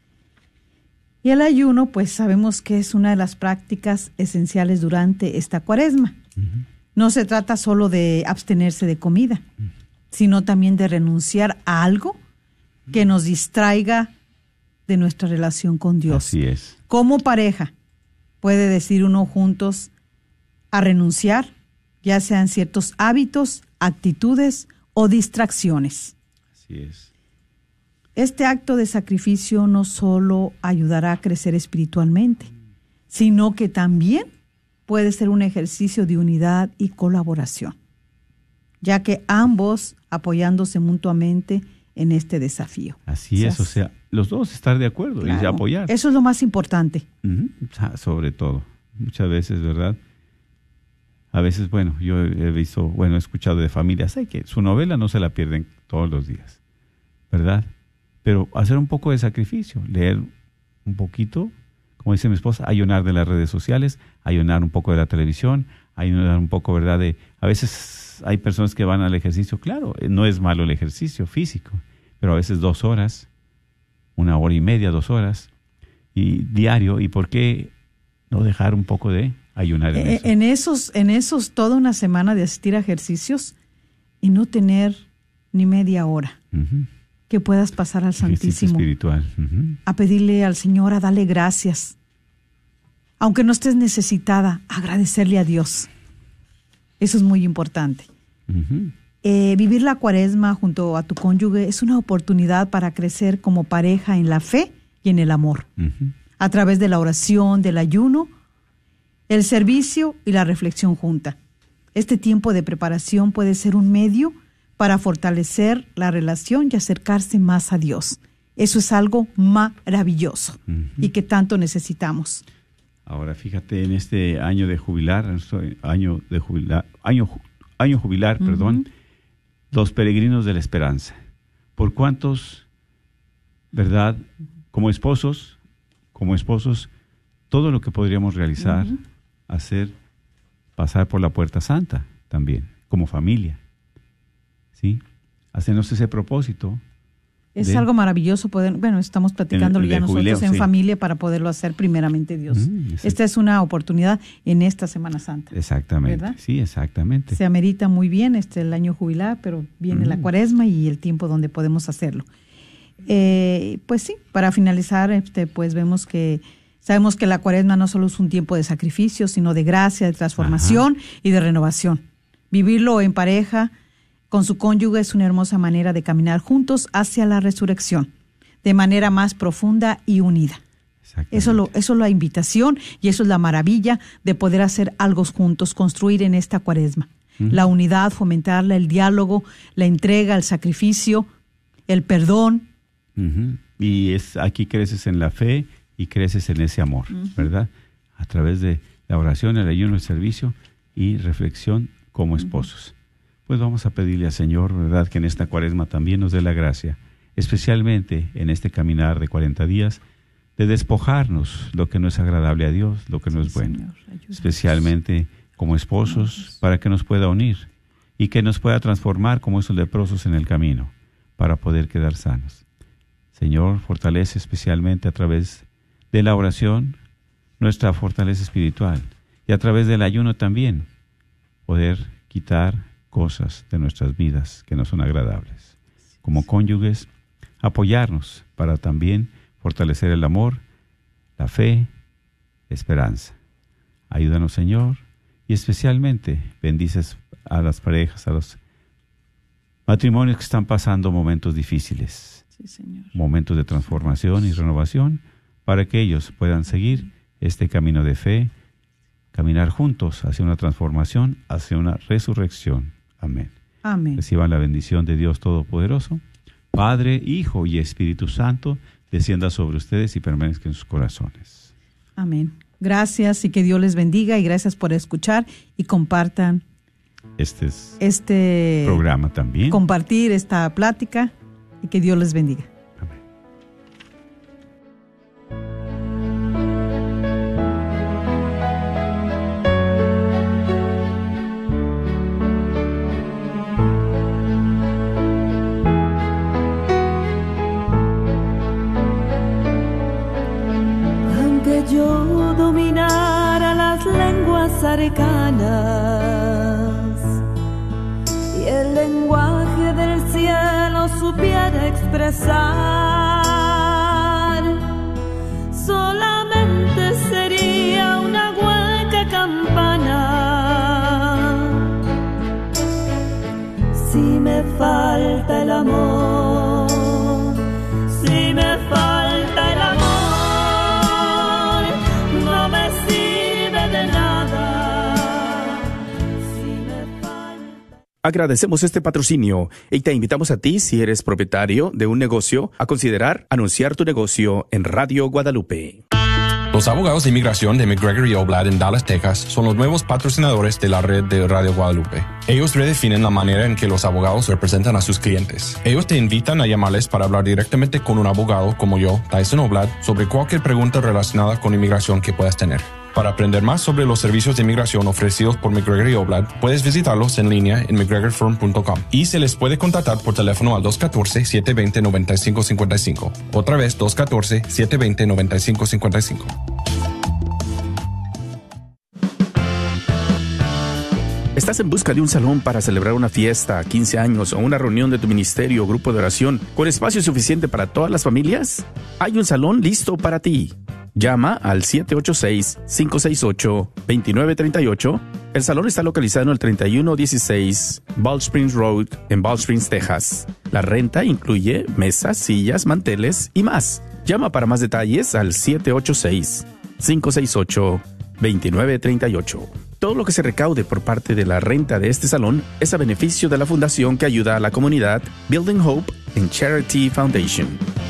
Y el ayuno, pues sabemos que es una de las prácticas esenciales durante esta Cuaresma. No se trata solo de abstenerse de comida, sino también de renunciar a algo que nos distraiga de nuestra relación con Dios. Así es. Como pareja, puede decir uno juntos a renunciar, ya sean ciertos hábitos, actitudes o distracciones. Así es. Este acto de sacrificio no solo ayudará a crecer espiritualmente, sino que también puede ser un ejercicio de unidad y colaboración, ya que ambos apoyándose mutuamente en este desafío. Así es, o sea, los dos estar de acuerdo, claro, y apoyar. Eso es lo más importante. Sobre todo, muchas veces, ¿verdad? A veces, bueno, yo he escuchado de familias, que su novela no se la pierden todos los días, ¿verdad? Pero hacer un poco de sacrificio, leer un poquito, como dice mi esposa, ayunar de las redes sociales, ayunar un poco de la televisión, ayunar un poco, ¿verdad? A veces hay personas que van al ejercicio, claro, no es malo el ejercicio físico, pero a veces 2 horas, 1 hora y media, 2 horas, y diario, ¿y por qué no dejar un poco de ayunar en eso? En esos toda una semana de asistir a ejercicios y no tener ni media hora. Que puedas pasar al Santísimo, espiritual. A pedirle al Señor, a darle gracias. Aunque no estés necesitada, agradecerle a Dios. Eso es muy importante. Vivir la Cuaresma junto a tu cónyuge es una oportunidad para crecer como pareja en la fe y en el amor. A través de la oración, del ayuno, el servicio y la reflexión junta. Este tiempo de preparación puede ser un medio para fortalecer la relación y acercarse más a Dios. Eso es algo maravilloso y que tanto necesitamos. Ahora, fíjate, en este año de jubilar, los peregrinos de la esperanza. ¿Por cuántos, verdad, como esposos, todo lo que podríamos realizar, hacer, pasar por la puerta santa también, como familia? ¿Sí? Hacernos ese propósito. Es algo maravilloso poder, estamos platicándolo ya nosotros jubileo, en familia para poderlo hacer primeramente Dios. Esta es una oportunidad en esta Semana Santa. Exactamente, ¿verdad? Sí, exactamente. Se amerita muy bien el año jubilar, pero viene la Cuaresma y el tiempo donde podemos hacerlo. Pues sí, para finalizar, pues sabemos que la Cuaresma no solo es un tiempo de sacrificio, sino de gracia, de transformación y de renovación. Vivirlo en pareja con su cónyuge es una hermosa manera de caminar juntos hacia la resurrección, de manera más profunda y unida. Eso es la invitación y eso es la maravilla de poder hacer algo juntos, construir en esta Cuaresma. la unidad, fomentarla, el diálogo, la entrega, el sacrificio, el perdón. Y aquí creces en la fe y creces en ese amor, ¿verdad? A través de la oración, el ayuno, el servicio y reflexión como esposos. Pues vamos a pedirle al Señor, ¿verdad?, que en esta Cuaresma también nos dé la gracia, especialmente en este caminar de 40 días, de despojarnos lo que no es agradable a Dios, lo que no es bueno, Señor, especialmente como esposos, para que nos pueda unir y que nos pueda transformar como esos leprosos en el camino, para poder quedar sanos. Señor, fortalece especialmente a través de la oración nuestra fortaleza espiritual y a través del ayuno también poder quitar cosas de nuestras vidas que no son agradables. Como cónyuges, apoyarnos para también fortalecer el amor, la fe, la esperanza. Ayúdanos, Señor, y especialmente bendices a las parejas, a los matrimonios que están pasando momentos difíciles, Señor, momentos de transformación y renovación, para que ellos puedan seguir este camino de fe, caminar juntos hacia una transformación, hacia una resurrección. Amén. Amén. Reciban la bendición de Dios Todopoderoso, Padre, Hijo y Espíritu Santo, descienda sobre ustedes y permanezca en sus corazones. Amén. Gracias y que Dios les bendiga y gracias por escuchar y compartan este programa también. Compartir esta plática y que Dios les bendiga. Amén. Aunque yo dominara las lenguas arcanas y el lenguaje del cielo supiera expresar, solamente sería una hueca campana. Si me falta el amor, si me falta el amor, no me sirve de nada. Si me falta... Agradecemos este patrocinio y te invitamos a ti, si eres propietario de un negocio, a considerar anunciar tu negocio en Radio Guadalupe. Los abogados de inmigración de McGregor y Oblad en Dallas, Texas, son los nuevos patrocinadores de la red de Radio Guadalupe. Ellos redefinen la manera en que los abogados representan a sus clientes. Ellos te invitan a llamarles para hablar directamente con un abogado como yo, Tyson Oblad, sobre cualquier pregunta relacionada con inmigración que puedas tener. Para aprender más sobre los servicios de inmigración ofrecidos por McGregor y Oblad, puedes visitarlos en línea en mcgregorfirm.com y se les puede contactar por teléfono al 214-720-9555. Otra vez, 214-720-9555. ¿Estás en busca de un salón para celebrar una fiesta, 15 años o una reunión de tu ministerio o grupo de oración con espacio suficiente para todas las familias? Hay un salón listo para ti. Llama al 786-568-2938. El salón está localizado en el 3116 Bald Springs Road en Bald Springs, Texas. La renta incluye mesas, sillas, manteles y más. Llama para más detalles al 786-568-2938. Todo lo que se recaude por parte de la renta de este salón es a beneficio de la fundación que ayuda a la comunidad Building Hope and Charity Foundation.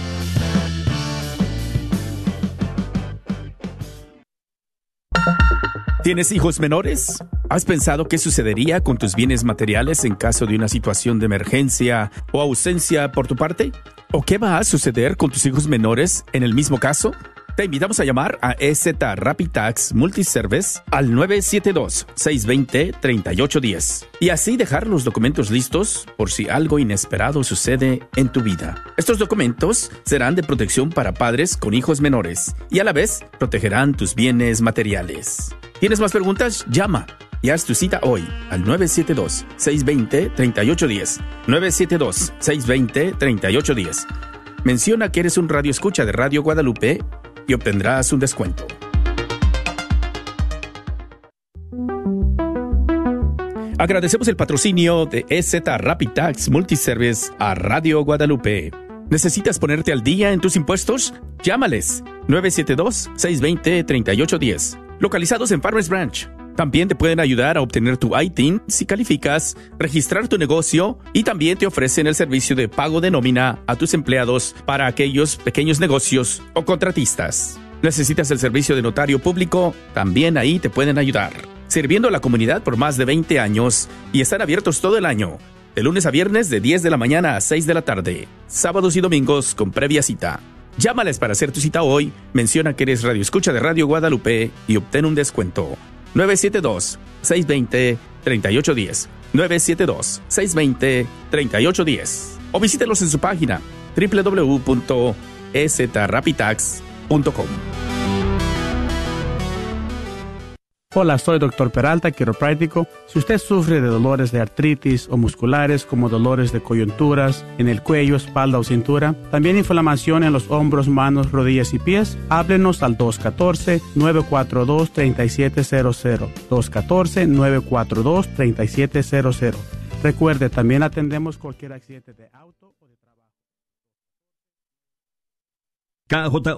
¿Tienes hijos menores? ¿Has pensado qué sucedería con tus bienes materiales en caso de una situación de emergencia o ausencia por tu parte? ¿O qué va a suceder con tus hijos menores en el mismo caso? Te invitamos a llamar a EZ Rapid Tax Multiservice al 972-620-3810 y así dejar los documentos listos por si algo inesperado sucede en tu vida. Estos documentos serán de protección para padres con hijos menores y a la vez protegerán tus bienes materiales. ¿Tienes más preguntas? Llama y haz tu cita hoy al 972-620-3810. 972-620-3810. Menciona que eres un radioescucha de Radio Guadalupe y obtendrás un descuento. Agradecemos el patrocinio de EZ Rapid Tax Multiservice a Radio Guadalupe. ¿Necesitas ponerte al día en tus impuestos? Llámales 972-620-3810. Localizados en Farmers Branch. También te pueden ayudar a obtener tu ITIN si calificas, registrar tu negocio y también te ofrecen el servicio de pago de nómina a tus empleados para aquellos pequeños negocios o contratistas. ¿Necesitas el servicio de notario público? También ahí te pueden ayudar. Sirviendo a la comunidad por más de 20 años y están abiertos todo el año, de lunes a viernes de 10 de la mañana a 6 de la tarde, sábados y domingos con previa cita. Llámales para hacer tu cita hoy, menciona que eres radioescucha de Radio Guadalupe y obtén un descuento. 972-620-3810. 972-620-3810. O visítelos en su página www.ezrapitax.com. Hola, soy Dr. Peralta, quiropráctico. Si usted sufre de dolores de artritis o musculares como dolores de coyunturas en el cuello, espalda o cintura, también inflamación en los hombros, manos, rodillas y pies, háblenos al 214-942-3700. 214-942-3700. Recuerde, también atendemos cualquier accidente de auto o de trabajo.